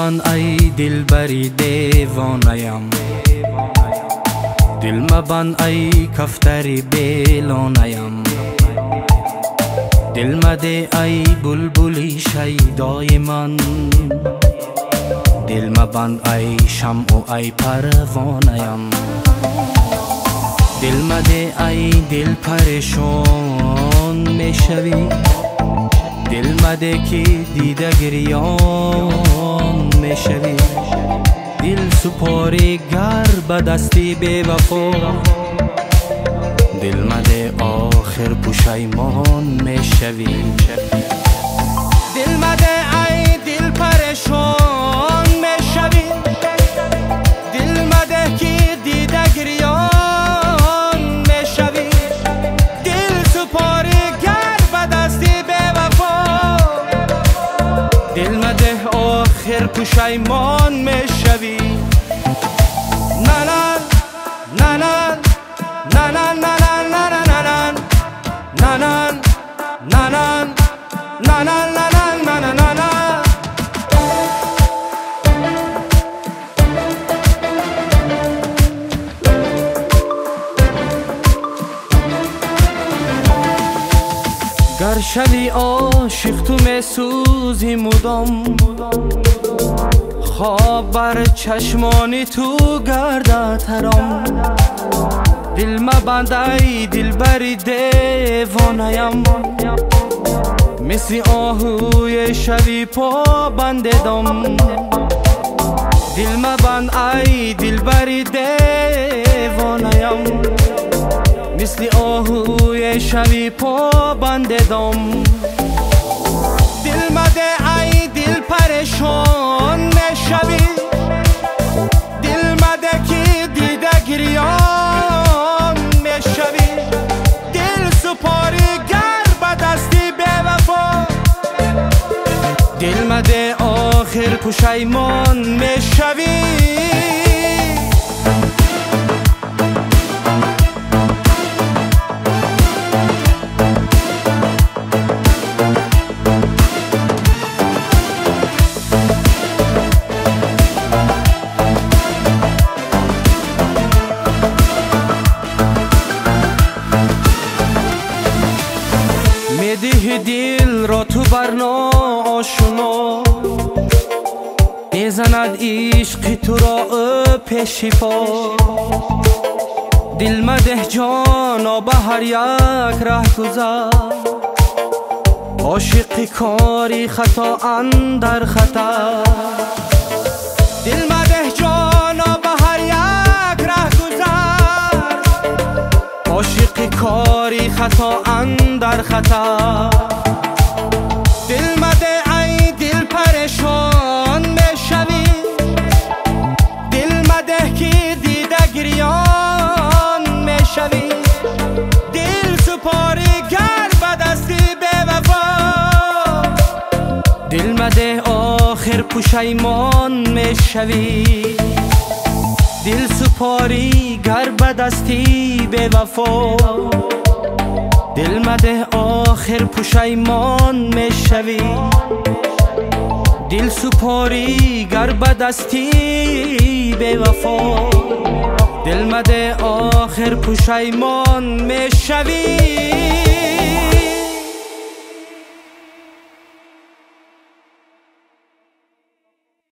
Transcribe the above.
مبند ای دلبری دیوانه‌ام، دل مبند ای کفتری بیلانه‌ام، دل مده ای بلبلی شیدای من، دل مبند ای شمع و ای پروانه‌ام، دل مده ای دل پریشان میشوی، دل مده که دیده گریان میشوی، دل سپاری گر به دستی بی وفا، دل مده آخر پشیمان میشوی، دل مده ای دل پریشان میشوی، دل مده که دیده گریان میشوی، دل سپاری گر به دستی بی وفا، دل مده آخر پشیمان میشوی. ننن ننن ننن ننن ننن ننن ننن ننن ننن ننن گر شوی عاشق تو میسوزی مدام، خواب بر چشمانی تو گردد حرام، دل مبند ای دلبری دیوانه‌ام، مثل آهوی شوی پا بند دم، دل مبند ای دلبری دیوانه‌ام، مثل آهوی شوی پا بند دم، دل مده ای دل پریشان میشوی، دل مده که دیده گریان میشوی، دل سپاری گر به دستی بی وفا، دل مده آخر پشیمان میشوی. میدهی دل را تو برنا آشنا، میزند عشق تو را پیش پا، دل مده جانا به هر یک ره گذر، عاشق کاری خطا اندر خطر، دل مده جانا به هر یک ره گذر، عاشق کاری خطا اندر خطر، دل مده ای دل پریشان میشوی، دل مده که دیده گریان میشوی، دل سپاری گر به دستی بی وفا، دل مده آخر پشیمان میشوی، دل سپاری گر به دستی بی وفا، دل مده آخر پشیمان میشوی، دل سپاری گر به دستی بی وفا، دل مده آخر پشیمان میشوی.